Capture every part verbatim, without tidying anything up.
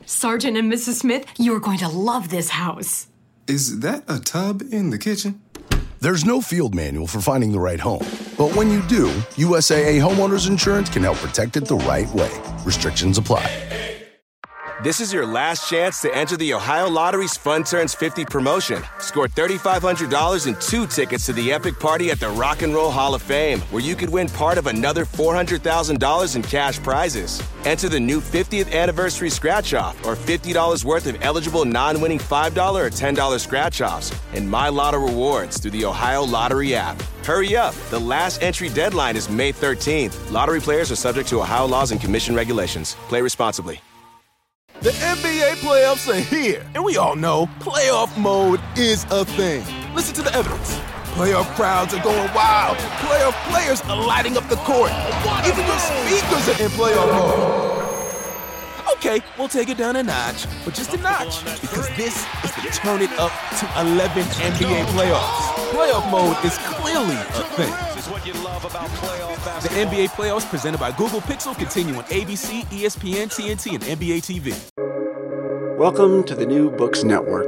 Sergeant and Missus Smith, you're going to love this house. Is that a tub in the kitchen? There's no field manual for finding the right home. But when you do, U S A A Homeowners Insurance can help protect it the right way. Restrictions apply. This is your last chance to enter the Ohio Lottery's Fun Turns fifty promotion. Score three thousand five hundred dollars and two tickets to the epic party at the Rock and Roll Hall of Fame, where you could win part of another four hundred thousand dollars in cash prizes. Enter the new fiftieth anniversary scratch-off or fifty dollars worth of eligible non-winning five dollars or ten dollars scratch-offs and My Lotto rewards through the Ohio Lottery app. Hurry up. The last entry deadline is May thirteenth. Lottery players are subject to Ohio laws and commission regulations. Play responsibly. The N B A playoffs are here, and we all know playoff mode is a thing. Listen to the evidence. Playoff crowds are going wild. Playoff players are lighting up the court. Even your speakers are in playoff mode. Okay, we'll take it down a notch, but just a notch, because this is the turn it up to eleven N B A playoffs. Playoff mode is clearly a thing. The N B A playoffs presented by Google Pixel continue on A B C, E S P N, T N T, and N B A T V. Welcome to the New Books Network.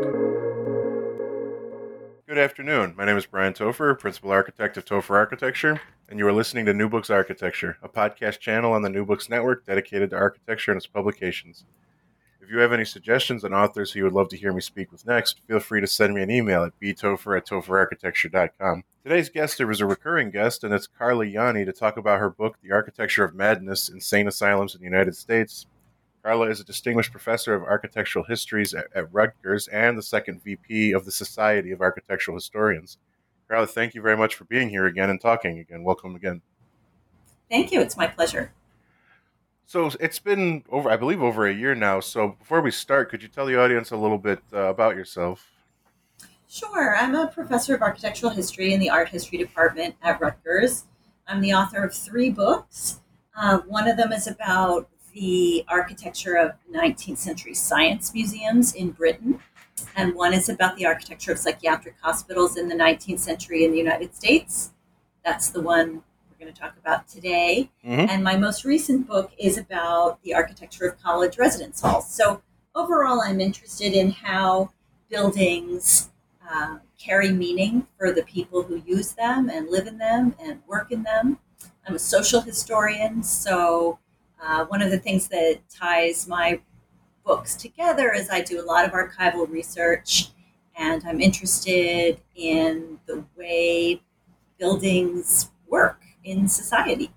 Good afternoon. My name is Brian Topher, Principal Architect of Topher Architecture, and you are listening to New Books Architecture, a podcast channel on the New Books Network dedicated to architecture and its publications. If you have any suggestions on authors who you would love to hear me speak with next, feel free to send me an email at b topher at topher architecture dot com. Today's guest is a recurring guest, and it's Carla Yanni to talk about her book, The Architecture of Madness, Insane Asylums in the United States. Carla is a distinguished professor of architectural histories at, at Rutgers and the second V P of the Society of Architectural Historians. Carla, thank you very much for being here again and talking again. Welcome again. Thank you. It's my pleasure. So it's been over, I believe, over a year now. So before we start, could you tell the audience a little bit uh, about yourself? Sure. I'm a professor of architectural history in the art history department at Rutgers. I'm the author of three books. Uh, one of them is about the architecture of nineteenth century science museums in Britain. And one is about the architecture of psychiatric hospitals in the nineteenth century in the United States. That's the one we're going to talk about today. Mm-hmm. And my most recent book is about the architecture of college residence halls. So overall, I'm interested in how buildings uh, carry meaning for the people who use them and live in them and work in them. I'm a social historian, so uh, one of the things that ties my books together is I do a lot of archival research, and I'm interested in the way buildings work in society.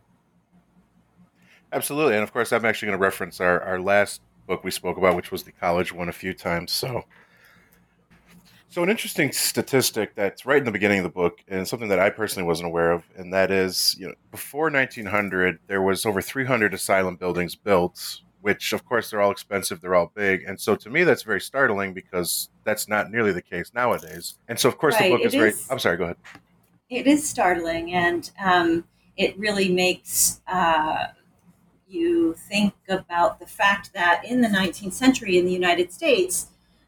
Absolutely. And of course, I'm actually going to reference our, our last book we spoke about, which was the college one, a few times. So, so an interesting statistic that's right in the beginning of the book, and something that I personally wasn't aware of, and that is, you know, before nineteen hundred, there was over three hundred asylum buildings built, which of course they're all expensive, they're all big. And so to me, that's very startling because that's not nearly the case nowadays. And so of course right, the book is, is very, I'm sorry, go ahead. It is startling, and um, it really makes uh, you think about the fact that in the nineteenth century in the United States,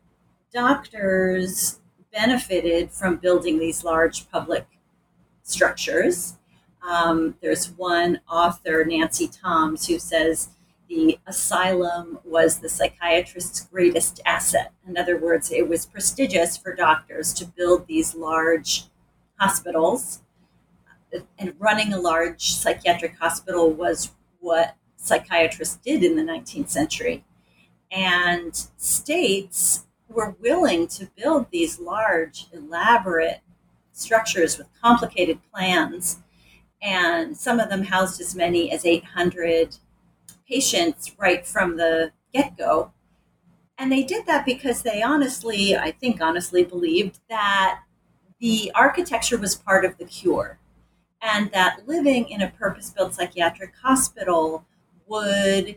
doctors benefited from building these large public structures. Um, there's one author, Nancy Toms, who says the asylum was the psychiatrist's greatest asset. In other words, it was prestigious for doctors to build these large hospitals, and running a large psychiatric hospital was what psychiatrists did in the nineteenth century. And states were willing to build these large, elaborate structures with complicated plans, and some of them housed as many as eight hundred patients right from the get-go. And they did that because they honestly, I think honestly believed that the architecture was part of the cure, and that living in a purpose-built psychiatric hospital would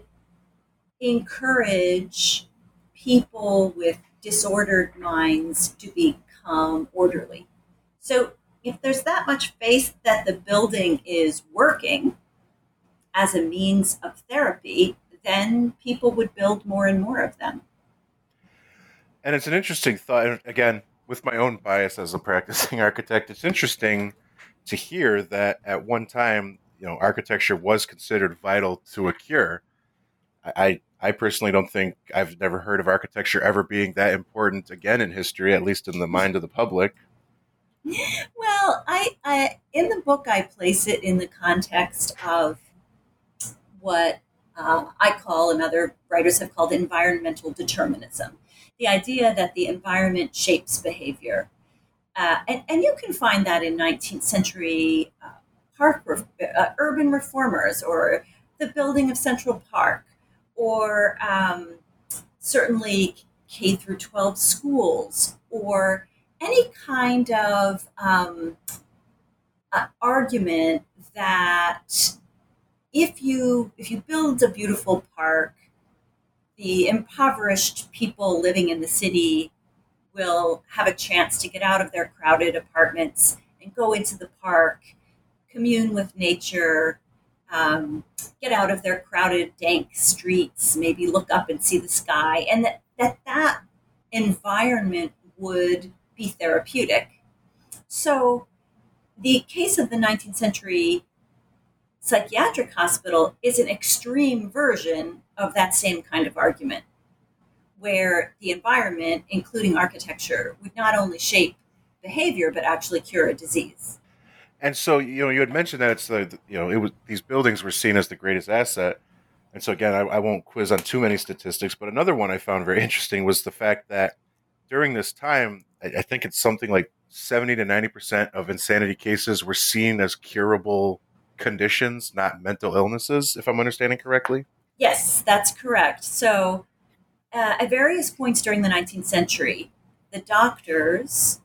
encourage people with disordered minds to become orderly. So if there's that much faith that the building is working as a means of therapy, then people would build more and more of them. And it's an interesting thought. Again, with my own bias as a practicing architect, it's interesting to hear that at one time, you know, architecture was considered vital to a cure. I, I personally don't think I've never heard of architecture ever being that important again in history, at least in the mind of the public. Well, I, I in the book, I place it in the context of what uh, I call, and other writers have called, environmental determinism. The idea that the environment shapes behavior. Uh, and, and you can find that in nineteenth century uh, park ref- uh, urban reformers, or the building of Central Park, or um, certainly K through twelve schools, or any kind of um, uh, argument that if you if you build a beautiful park, the impoverished people living in the city will have a chance to get out of their crowded apartments and go into the park, commune with nature, um, get out of their crowded, dank streets, maybe look up and see the sky, and that that, that environment would be therapeutic. So the case of the nineteenth century psychiatric hospital is an extreme version of that same kind of argument, where the environment, including architecture, would not only shape behavior, but actually cure a disease. And so, you know, you had mentioned that it's the, you know, it was, these buildings were seen as the greatest asset. And so again, I, I won't quiz on too many statistics, but another one I found very interesting was the fact that during this time, I, I think it's something like seventy to ninety percent of insanity cases were seen as curable conditions, not mental illnesses, if I'm understanding correctly. Yes, that's correct. So uh, at various points during the nineteenth century, the doctors,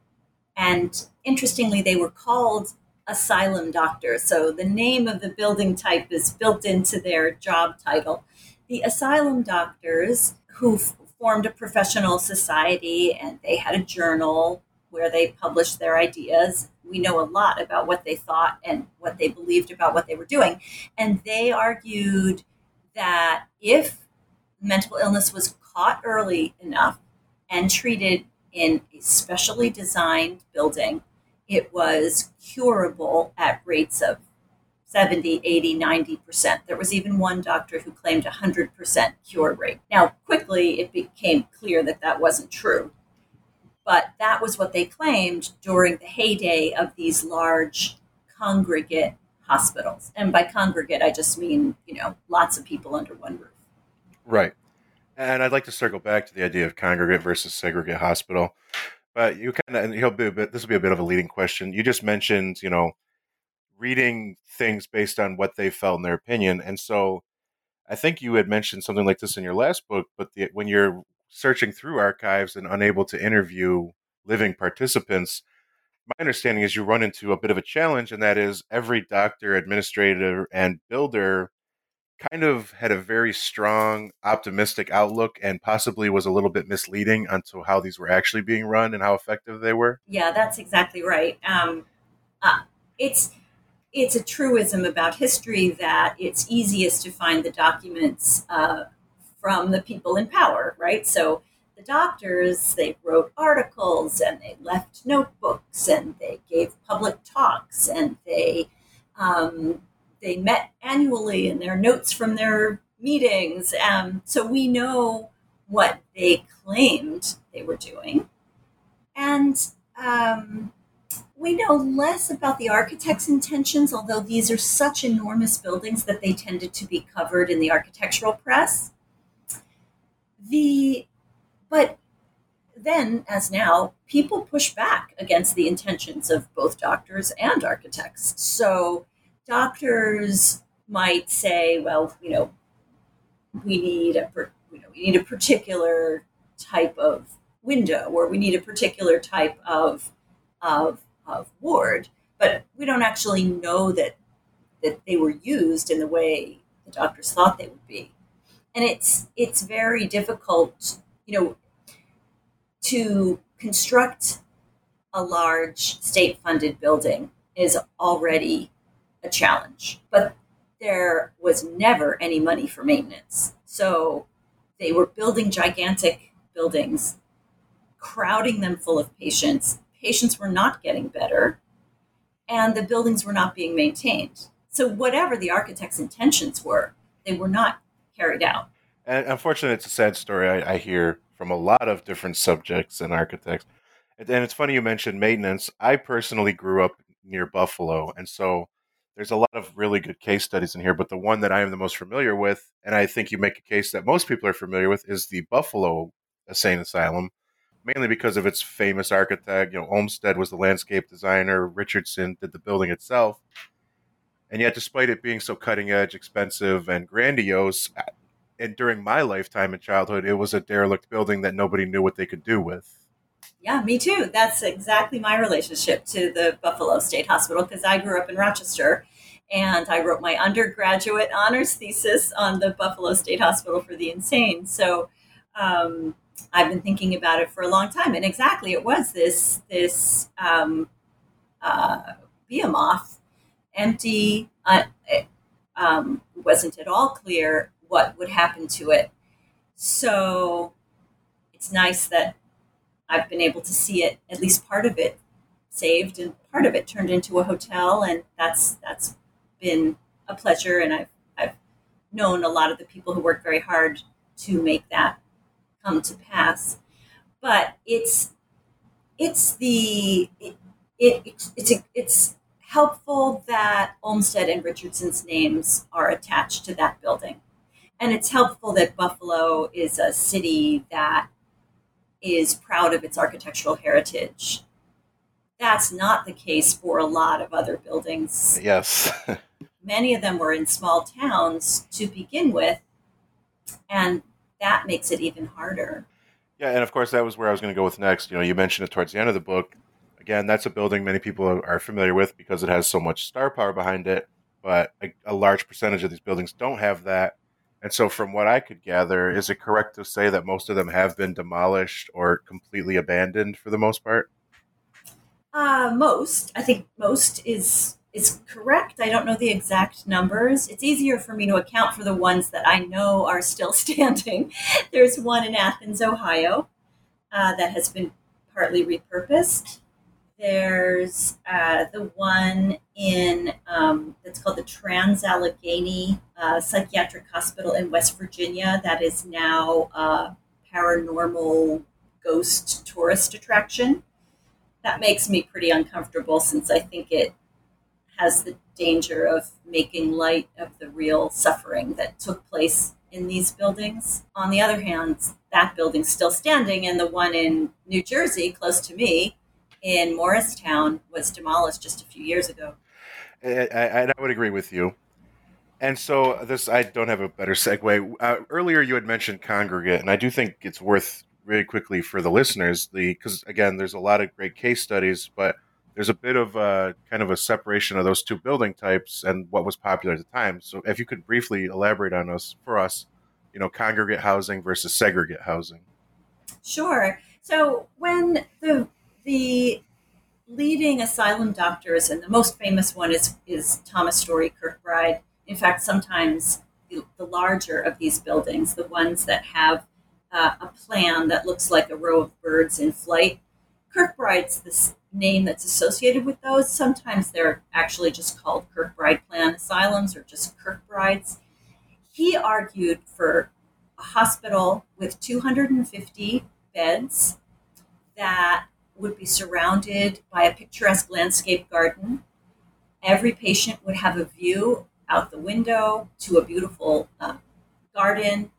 and interestingly, they were called asylum doctors. So the name of the building type is built into their job title. The asylum doctors, who f- formed a professional society, and they had a journal where they published their ideas. We know a lot about what they thought and what they believed about what they were doing. And they argued that if mental illness was caught early enough and treated in a specially designed building, it was curable at rates of seventy, eighty, ninety percent. There was even one doctor who claimed a one hundred percent cure rate. Now, quickly, it became clear that that wasn't true. But that was what they claimed during the heyday of these large congregate hospitals. And by congregate, I just mean, you know, lots of people under one roof. Right. And I'd like to circle back to the idea of congregate versus segregate hospital. But you kind of, and he'll be a bit, this will be a bit of a leading question. You just mentioned, you know, reading things based on what they felt in their opinion. And so I think you had mentioned something like this in your last book, but the, when you're searching through archives and unable to interview living participants, my understanding is you run into a bit of a challenge, and that is every doctor, administrator, and builder kind of had a very strong, optimistic outlook, and possibly was a little bit misleading onto how these were actually being run and how effective they were. Yeah, that's exactly right. Um, uh, it's it's a truism about history that it's easiest to find the documents uh, from the people in power, right? So the doctors, they wrote articles and they left notebooks and they gave public talks and they um, they met annually in their notes from their meetings. Um, so we know what they claimed they were doing. And um, we know less about the architect's intentions, although these are such enormous buildings that they tended to be covered in the architectural press. The, but then, as now, people push back against the intentions of both doctors and architects. So doctors might say, well, you know, we need a, you know, we need a particular type of window, or we need a particular type of, of, of ward, but we don't actually know that, that they were used in the way the doctors thought they would be. And it's it's very difficult, you know, to construct a large state-funded building is already a challenge. But there was never any money for maintenance. So they were building gigantic buildings, crowding them full of patients. Patients were not getting better, and the buildings were not being maintained. So whatever the architect's intentions were, they were not carried out. And unfortunately, it's a sad story I, I hear from a lot of different subjects and architects. And, and it's funny you mentioned maintenance. I personally grew up near Buffalo, and so there's a lot of really good case studies in here, but the one that I am the most familiar with, and I think you make a case that most people are familiar with, is the Buffalo Insane Asylum, mainly because of its famous architect. You know, Olmsted was the landscape designer, Richardson did the building itself. And yet, despite it being so cutting edge, expensive, and grandiose, and during my lifetime and childhood, it was a derelict building that nobody knew what they could do with. Yeah, me too. That's exactly my relationship to the Buffalo State Hospital, because I grew up in Rochester and I wrote my undergraduate honors thesis on the Buffalo State Hospital for the Insane. So um, I've been thinking about it for a long time. And exactly, it was this, this um, uh, behemoth, empty. Uh, it um, wasn't at all clear what would happen to it. So it's nice that I've been able to see it, at least part of it, saved and part of it turned into a hotel, and that's that's been a pleasure. And I've I've known a lot of the people who work very hard to make that come to pass. But it's it's the it, it it's it's helpful that Olmsted and Richardson's names are attached to that building, and it's helpful that Buffalo is a city that is proud of its architectural heritage. That's not the case for a lot of other buildings. Yes. Many of them were in small towns to begin with, and that makes it even harder. Yeah, and of course, that was where I was going to go with next. You know, you mentioned it towards the end of the book. Again, that's a building many people are familiar with because it has so much star power behind it, but a, a large percentage of these buildings don't have that. And so from what I could gather, is it correct to say that most of them have been demolished or completely abandoned for the most part? Uh, most. I think most is is correct. I don't know the exact numbers. It's easier for me to account for the ones that I know are still standing. There's one in Athens, Ohio, uh, that has been partly repurposed. There's uh, the one in, um, that's called the Trans-Allegheny uh, Psychiatric Hospital in West Virginia that is now a paranormal ghost tourist attraction. That makes me pretty uncomfortable since I think it has the danger of making light of the real suffering that took place in these buildings. On the other hand, that building's still standing, and the one in New Jersey, close to me, in Morristown, was demolished just a few years ago. I, I, I would agree with you. And so this, I don't have a better segue. Uh, earlier you had mentioned Congregate, and I do think it's worth really quickly for the listeners, the because again, there's a lot of great case studies, but there's a bit of a kind of a separation of those two building types and what was popular at the time. So if you could briefly elaborate on us for us, you know, congregate housing versus segregate housing. Sure. So when the the leading asylum doctors, and the most famous one is, is Thomas Story Kirkbride. In fact, sometimes the, the larger of these buildings, the ones that have uh, a plan that looks like a row of birds in flight, Kirkbride's the name that's associated with those. Sometimes they're actually just called Kirkbride Plan Asylums or just Kirkbrides. He argued for a hospital with two hundred fifty beds that would be surrounded by a picturesque landscape garden. Every patient would have a view out the window to a beautiful uh, garden.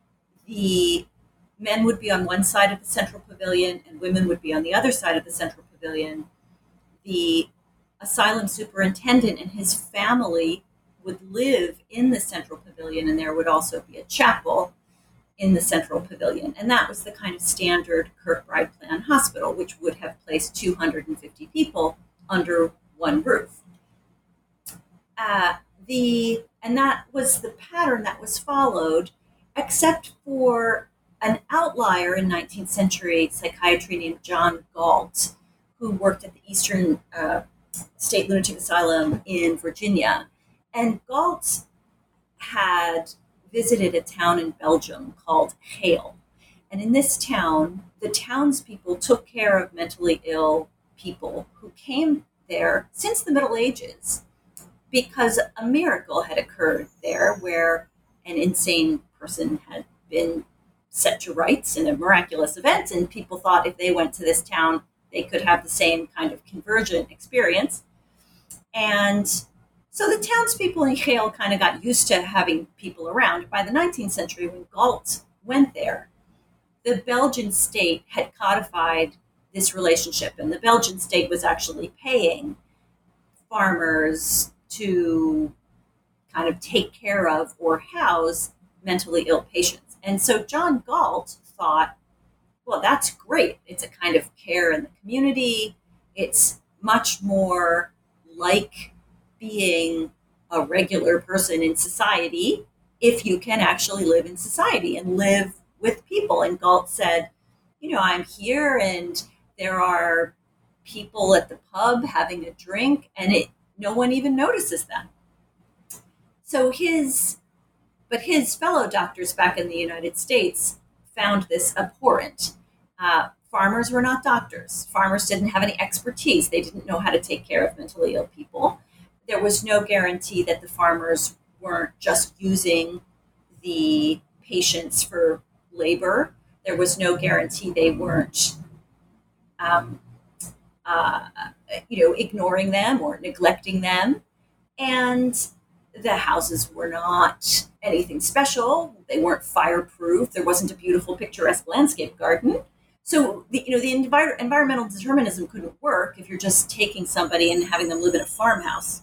The men would be on one side of the central pavilion and women would be on the other side of the central pavilion. The asylum superintendent and his family would live in the central pavilion, and there would also be a chapel in the central pavilion. And that was the kind of standard Kirkbride Plan hospital, which would have placed two hundred fifty people under one roof. Uh, the and that was the pattern that was followed, except for an outlier in nineteenth century psychiatry named John Galt, who worked at the Eastern uh, State Lunatic Asylum in Virginia. And Galt had visited a town in Belgium called Hale. And in this town, the townspeople took care of mentally ill people who came there since the Middle Ages, because a miracle had occurred there where an insane person had been set to rights in a miraculous event, and people thought if they went to this town, they could have the same kind of conversion experience. And so the townspeople in Yale kind of got used to having people around. By the nineteenth century, when Galt went there, the Belgian state had codified this relationship, and the Belgian state was actually paying farmers to kind of take care of or house mentally ill patients. And so John Galt thought, well, that's great. It's a kind of care in the community. It's much more like being a regular person in society if you can actually live in society and live with people. And Galt said, you know, I'm here and there are people at the pub having a drink, and it no one even notices them. So his, but his fellow doctors back in the United States found this abhorrent. Uh, farmers were not doctors. Farmers didn't have any expertise. They didn't know how to take care of mentally ill people. There was no guarantee that the farmers weren't just using the patients for labor. There was no guarantee they weren't, um, uh, you know, ignoring them or neglecting them. And the houses were not anything special. They weren't fireproof. There wasn't a beautiful, picturesque landscape garden. So, the, you know, the envir- environmental determinism couldn't work if you're just taking somebody and having them live in a farmhouse.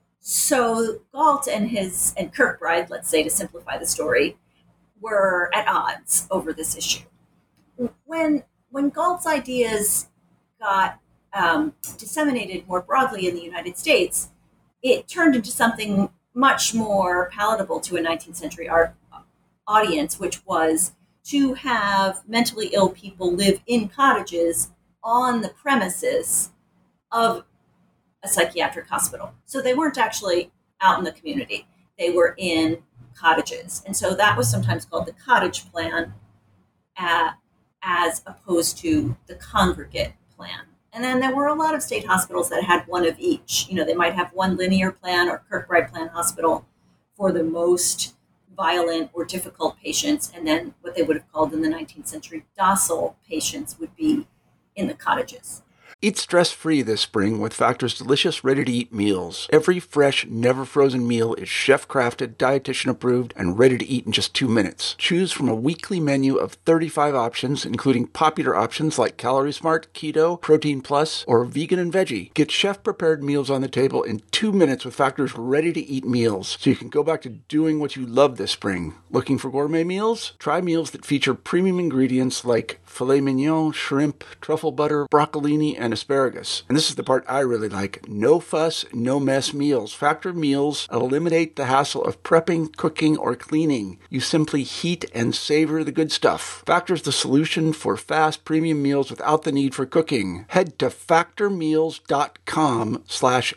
So Galt and his, and Kirkbride, let's say to simplify the story, were at odds over this issue. When, when Galt's ideas got um, disseminated more broadly in the United States, it turned into something much more palatable to a nineteenth century art audience, which was to have mentally ill people live in cottages on the premises of a psychiatric hospital. So they weren't actually out in the community. They were in cottages. And so that was sometimes called the cottage plan, uh, as opposed to the congregate plan. And then there were a lot of state hospitals that had one of each. You know, they might have one linear plan or Kirkbride plan hospital for the most violent or difficult patients. And then what they would have called in the nineteenth century docile patients would be in the cottages. Eat stress-free this spring with Factor's delicious, ready-to-eat meals. Every fresh, never-frozen meal is chef-crafted, dietitian-approved, and ready to eat in just two minutes. Choose from a weekly menu of thirty-five options, including popular options like Calorie Smart, Keto, Protein Plus, or Vegan and Veggie. Get chef-prepared meals on the table in two minutes with Factor's ready-to-eat meals, so you can go back to doing what you love this spring. Looking for gourmet meals? Try meals that feature premium ingredients like filet mignon, shrimp, truffle butter, broccolini, and asparagus. And this is the part I really like. No fuss, no mess meals. Factor meals eliminate the hassle of prepping, cooking, or cleaning. You simply heat and savor the good stuff. Factor's the solution for fast premium meals without the need for cooking. Head to factormeals.com slash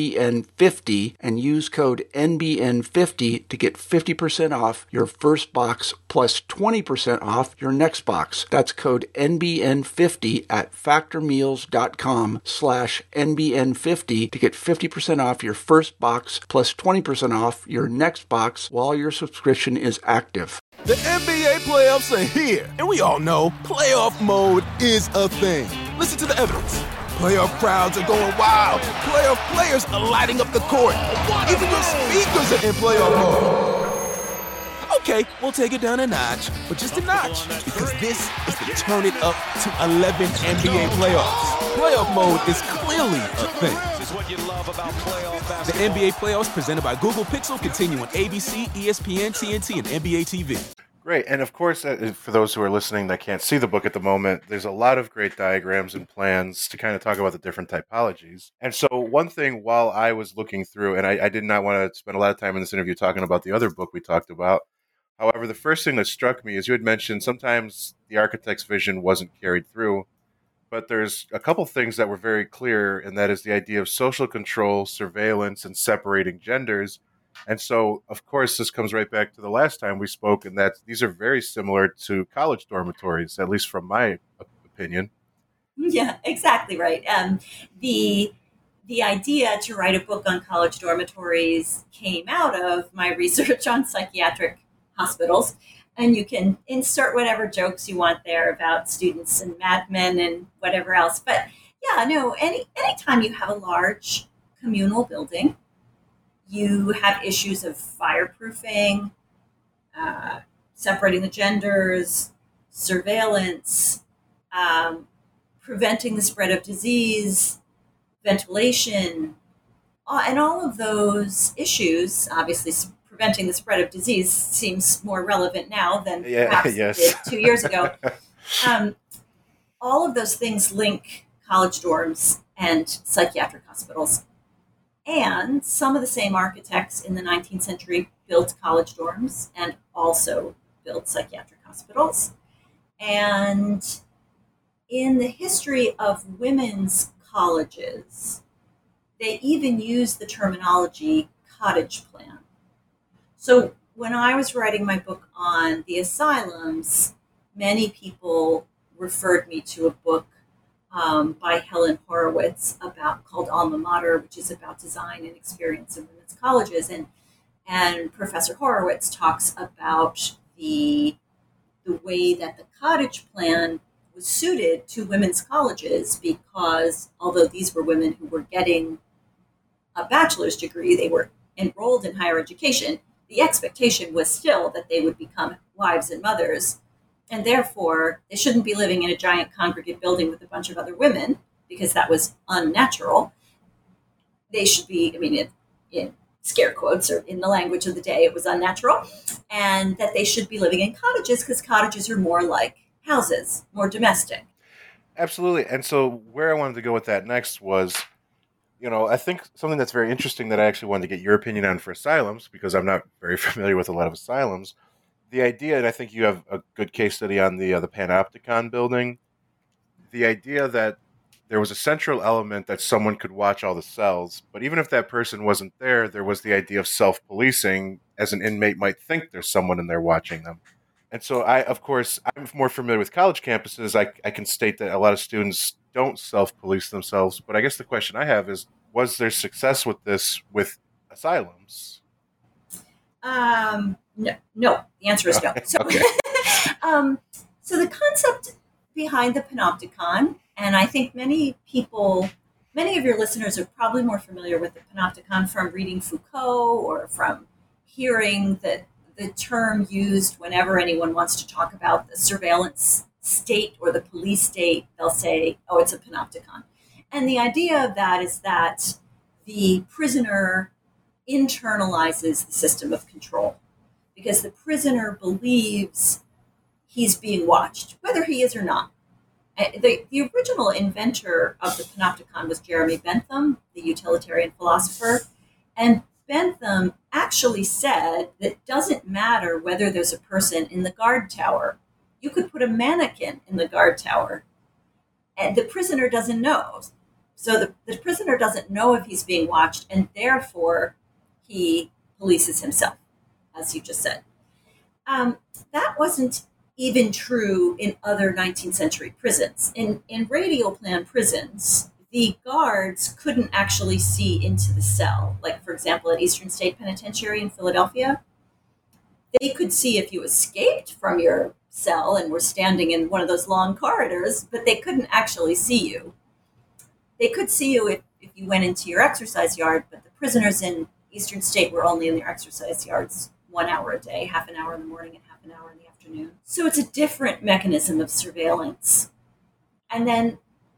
NBN50 and use code N B N fifty to get fifty percent off your first box plus twenty percent off your next box. That's code N B N fifty at factormeals.com slash N B N fifty to get fifty percent off your first box plus twenty percent off your next box while your subscription is active. The N B A playoffs are here, and we all know playoff mode is a thing. Listen to the evidence. Playoff crowds are going wild. Playoff players are lighting up the court. Even your speakers are in playoff mode. Okay, we'll take it down a notch, but just a notch, because this is the Turn It Up to eleven N B A playoffs. Playoff mode is clearly a thing. The N B A playoffs presented by Google Pixel continue on A B C, E S P N, T N T, and N B A T V. Great. And of course, uh, for those who are listening that can't see the book at the moment, there's a lot of great diagrams and plans to kind of talk about the different typologies. And so one thing while I was looking through, and I, I did not want to spend a lot of time in this interview talking about the other book we talked about. However, the first thing that struck me is you had mentioned sometimes the architect's vision wasn't carried through, but there's a couple things that were very clear, and that is the idea of social control, surveillance, and separating genders. And so, of course, this comes right back to the last time we spoke, and that these are very similar to college dormitories, at least from my opinion. Yeah, exactly right. Um, the the idea to write a book on college dormitories came out of my research on psychiatric hospitals. And you can insert whatever jokes you want there about students and madmen and whatever else. But yeah, no, any anytime you have a large communal building, you have issues of fireproofing, uh, separating the genders, surveillance, um, preventing the spread of disease, ventilation, uh, and all of those issues. Obviously, preventing the spread of disease seems more relevant now than Yeah, perhaps yes. it did two years ago. Um, all of those things link college dorms and psychiatric hospitals. And some of the same architects in the nineteenth century built college dorms and also built psychiatric hospitals. And in the history of women's colleges, they even use the terminology cottage plan. So when I was writing my book on the asylums, many people referred me to a book um, by Helen Horowitz about called Alma Mater, which is about design and experience in women's colleges. And and Professor Horowitz talks about the the way that the cottage plan was suited to women's colleges, because although these were women who were getting a bachelor's degree, they were enrolled in higher education, the expectation was still that they would become wives and mothers, and therefore they shouldn't be living in a giant congregate building with a bunch of other women, because that was unnatural. They should be, I mean, in, in scare quotes, or in the language of the day, it was unnatural, and that they should be living in cottages because cottages are more like houses, more domestic. Absolutely. And so where I wanted to go with that next was, you know, I think something that's very interesting that I actually wanted to get your opinion on for asylums, because I'm not very familiar with a lot of asylums. The idea, and I think you have a good case study on the uh, the Panopticon building, the idea that there was a central element that someone could watch all the cells, but even if that person wasn't there, there was the idea of self-policing, as an inmate might think there's someone in there watching them. And so I, of course, I'm more familiar with college campuses. I, I can state that a lot of students don't self-police themselves, but I guess the question I have is, was there success with this with asylums? Um, no, no. The answer is no. So, Okay. um, so the concept behind the Panopticon, and I think many people, many of your listeners are probably more familiar with the Panopticon from reading Foucault or from hearing that the term used whenever anyone wants to talk about the surveillance state or the police state. They'll say, oh, it's a Panopticon. And the idea of that is that the prisoner internalizes the system of control, because the prisoner believes he's being watched, whether he is or not. The, the original inventor of the Panopticon was Jeremy Bentham, the utilitarian philosopher. And Bentham actually said that it doesn't matter whether there's a person in the guard tower. You could put a mannequin in the guard tower, and the prisoner doesn't know. So the, the prisoner doesn't know if he's being watched, and therefore he polices himself, as you just said. Um, that wasn't even true in other nineteenth century prisons. In, in radial plan prisons, the guards couldn't actually see into the cell. Like, for example, at Eastern State Penitentiary in Philadelphia, they could see if you escaped from your cell and were standing in one of those long corridors, but they couldn't actually see you. They could see you if, if you went into your exercise yard, but the prisoners in Eastern State were only in their exercise yards one hour a day, half an hour in the morning and half an hour in the afternoon. So it's a different mechanism of surveillance. And then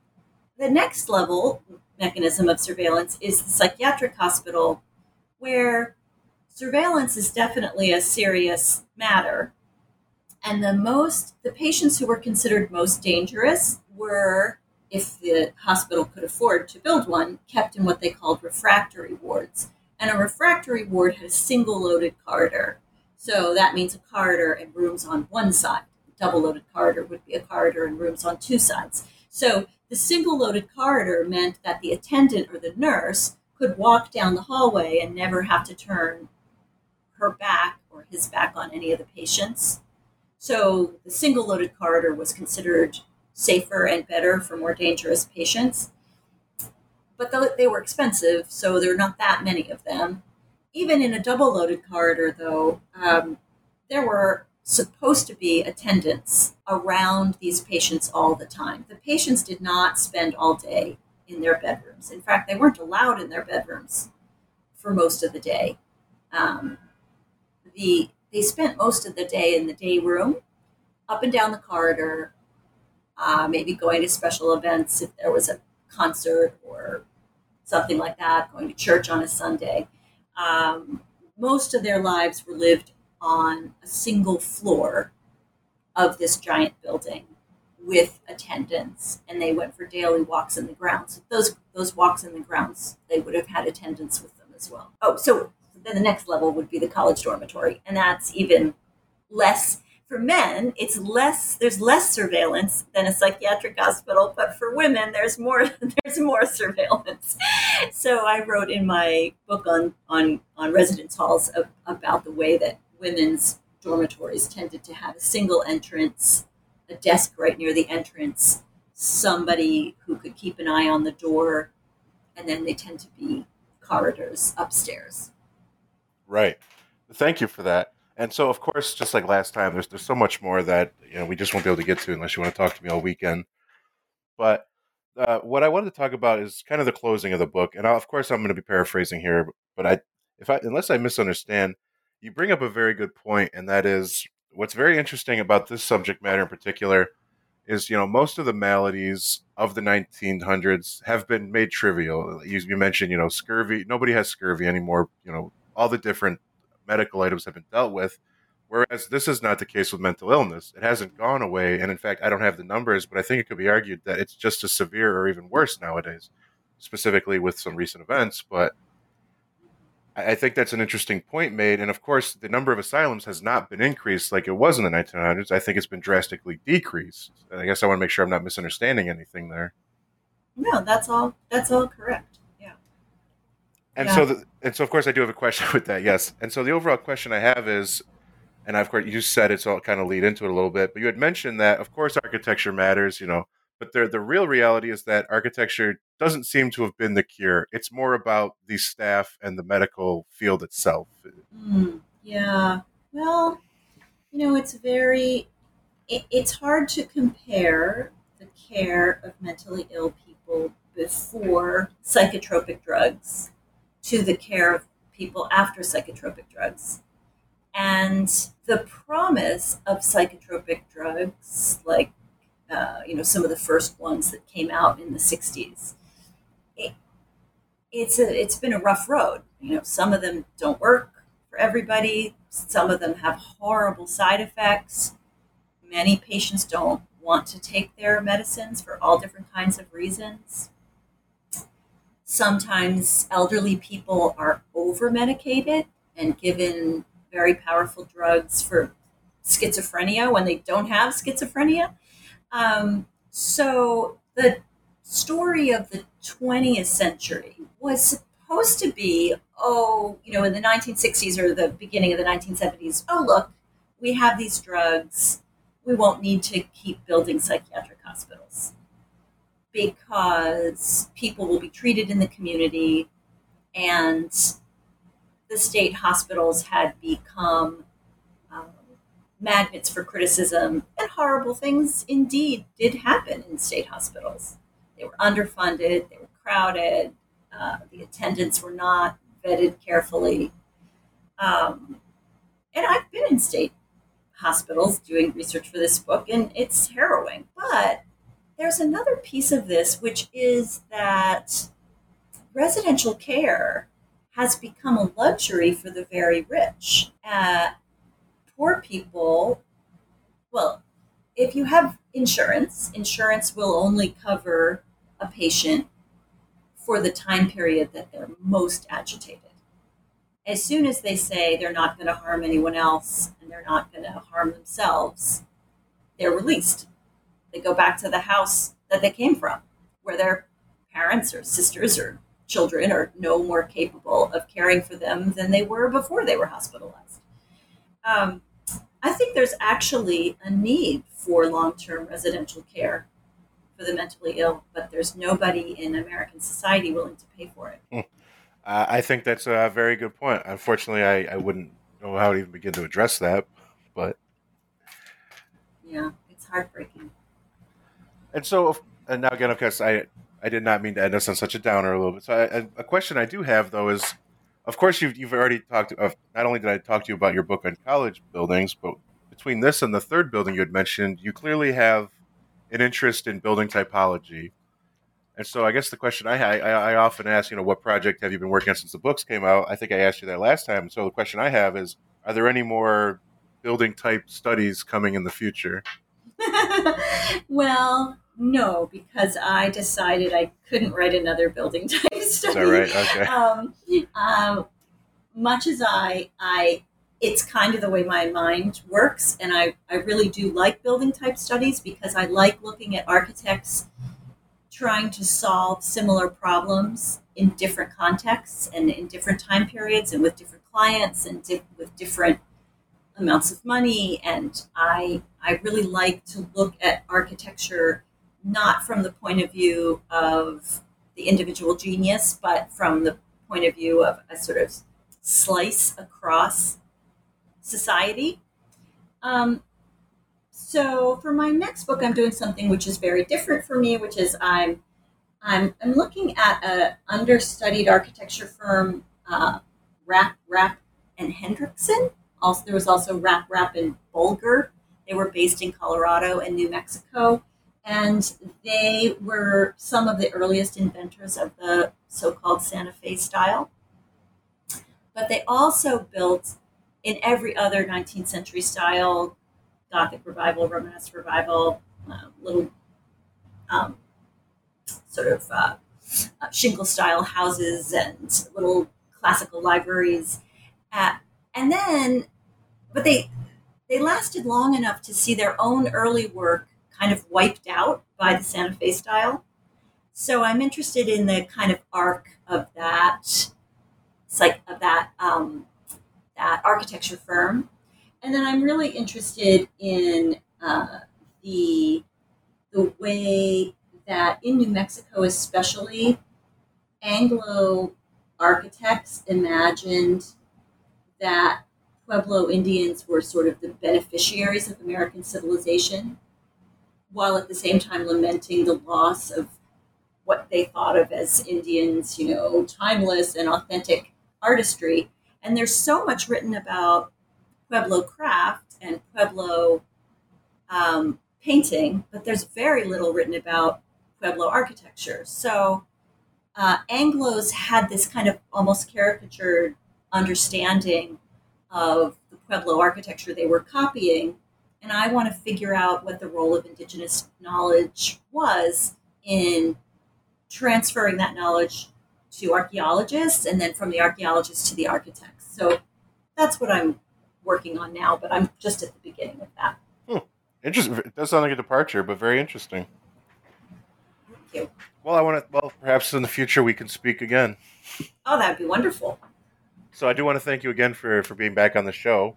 the next level mechanism of surveillance is the psychiatric hospital, where surveillance is definitely a serious matter. And the most, the patients who were considered most dangerous were, if the hospital could afford to build one, kept in what they called refractory wards. And a refractory ward had a single loaded corridor. So that means a corridor and rooms on one side. A double loaded corridor would be a corridor and rooms on two sides. So the single loaded corridor meant that the attendant or the nurse could walk down the hallway and never have to turn her back or his back on any of the patients. So the single loaded corridor was considered safer and better for more dangerous patients. But they were expensive, so there are not that many of them. Even in a double loaded corridor, though, um, there were supposed to be attendants around these patients all the time. The patients did not spend all day in their bedrooms. In fact, they weren't allowed in their bedrooms for most of the day. Um, the they spent most of the day in the day room, up and down the corridor, uh, maybe going to special events if there was a concert or something like that, going to church on a Sunday. Um, most of their lives were lived on a single floor of this giant building with attendants, and they went for daily walks in the grounds. Those those walks in the grounds, they would have had attendants with them as well. Oh, so then the next level would be the college dormitory, and that's even less. For men, it's less. There's less surveillance than a psychiatric hospital, but for women, there's more. There's more surveillance. So I wrote in my book on on on residence halls of, about the way that women's dormitories tended to have a single entrance, a desk right near the entrance, somebody who could keep an eye on the door, and then they tend to be corridors upstairs. Right. Thank you for that. And so, of course, just like last time, there's there's so much more that you know we just won't be able to get to unless you want to talk to me all weekend. But uh, what I wanted to talk about is kind of the closing of the book, and I'll, of course, I'm going to be paraphrasing here. But I, if I, unless I misunderstand, you bring up a very good point, and that is what's very interesting about this subject matter in particular is you know most of the maladies of the nineteen hundreds have been made trivial. You, you mentioned you know scurvy. Nobody has scurvy anymore. You know all the different medical items have been dealt with, whereas this is not the case with mental illness. It hasn't gone away, and in fact, I don't have the numbers, but I think it could be argued that it's just as severe or even worse nowadays, specifically with some recent events. But I think that's an interesting point made, and of course, the number of asylums has not been increased like it was in the nineteen hundreds. I think it's been drastically decreased. And I guess I want to make sure I'm not misunderstanding anything there. No, that's all. That's all correct. Yeah. And yeah. so, the, and so, of course, I do have a question with that. Yes. And so, the overall question I have is, and of course, you said it, so I'll kind of lead into it a little bit. But you had mentioned that, of course, architecture matters, you know. But the the real reality is that architecture doesn't seem to have been the cure. It's more about the staff and the medical field itself. Mm, yeah. Well, you know, it's very. It, it's hard to compare the care of mentally ill people before psychotropic drugs to the care of people after psychotropic drugs. And the promise of psychotropic drugs, like, uh, you know, some of the first ones that came out in the sixties, it, it's a, it's been a rough road. You know, some of them don't work for everybody. Some of them have horrible side effects. Many patients don't want to take their medicines for all different kinds of reasons. Sometimes elderly people are over-medicated and given very powerful drugs for schizophrenia when they don't have schizophrenia. Um, so the story of the twentieth century was supposed to be, oh, you know, in the nineteen sixties or the beginning of the nineteen seventies, oh, look, we have these drugs. We won't need to keep building psychiatric hospitals because people will be treated in the community, and the state hospitals had become um, magnets for criticism, and horrible things indeed did happen in state hospitals. They were underfunded, they were crowded, uh, the attendants were not vetted carefully. Um, and I've been in state hospitals doing research for this book, and it's harrowing. But there's another piece of this, which is that residential care has become a luxury for the very rich. Uh, poor people, well, if you have insurance, insurance will only cover a patient for the time period that they're most agitated. As soon as they say they're not going to harm anyone else and they're not going to harm themselves, they're released. They go back to the house that they came from, where their parents or sisters or children are no more capable of caring for them than they were before they were hospitalized. Um, I think there's actually a need for long-term residential care for the mentally ill, but there's nobody in American society willing to pay for it. Hmm. Uh, I think that's a very good point. Unfortunately, I, I wouldn't know how to even begin to address that. but Yeah, it's heartbreaking. and so and now again, of course, I I did not mean to end us on such a downer a little bit. So I, a question I do have though is, of course, you've you've already talked. Of not only did I talk to you about your book on college buildings, but between this and the third building you had mentioned, you clearly have an interest in building typology. And so I guess the question I, I I often ask, you know, what project have you been working on since the books came out? I think I asked you that last time. So the question I have is, are there any more building type studies coming in the future? Well, no, because I decided I couldn't write another building type study. Is that right? Okay. Um, um, much as I, I, it's kind of the way my mind works, and I, I really do like building type studies because I like looking at architects trying to solve similar problems in different contexts and in different time periods and with different clients and di- with different amounts of money. And I I really like to look at architecture not from the point of view of the individual genius, but from the point of view of a sort of slice across society. Um, so for my next book, I'm doing something which is very different for me, which is I'm I'm, I'm looking at an understudied architecture firm, uh, Rapp, Rapp and Hendrickson. Also, there was also Rapp, Rapp and Bolger. They were based in Colorado and New Mexico, and they were some of the earliest inventors of the so-called Santa Fe style. But they also built in every other nineteenth century style, Gothic Revival, Romanesque Revival, uh, little um, sort of uh, uh, shingle-style houses and little classical libraries. Uh, and then, but they they lasted long enough to see their own early work kind of wiped out by the Santa Fe style. So I'm interested in the kind of arc of that, it's like of that um, that architecture firm, and then I'm really interested in uh, the the way that in New Mexico, especially, Anglo architects imagined that Pueblo Indians were sort of the beneficiaries of American civilization, while at the same time lamenting the loss of what they thought of as Indians, you know, timeless and authentic artistry. And there's so much written about Pueblo craft and Pueblo um, painting, but there's very little written about Pueblo architecture. So uh, Anglos had this kind of almost caricatured understanding of the Pueblo architecture they were copying, and I want to figure out what the role of indigenous knowledge was in transferring that knowledge to archaeologists, and then from the archaeologists to the architects. So that's what I'm working on now, but I'm just at the beginning of that. Hmm. Interesting. It does sound like a departure, but very interesting. Thank you. Well, I want to. Well, perhaps in the future we can speak again. Oh, that'd be wonderful. So I do want to thank you again for, for being back on the show.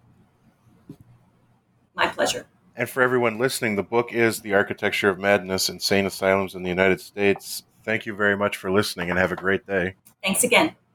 My pleasure. And for everyone listening, the book is The Architecture of Madness, Insane Asylums in the United States. Thank you very much for listening, and have a great day. Thanks again.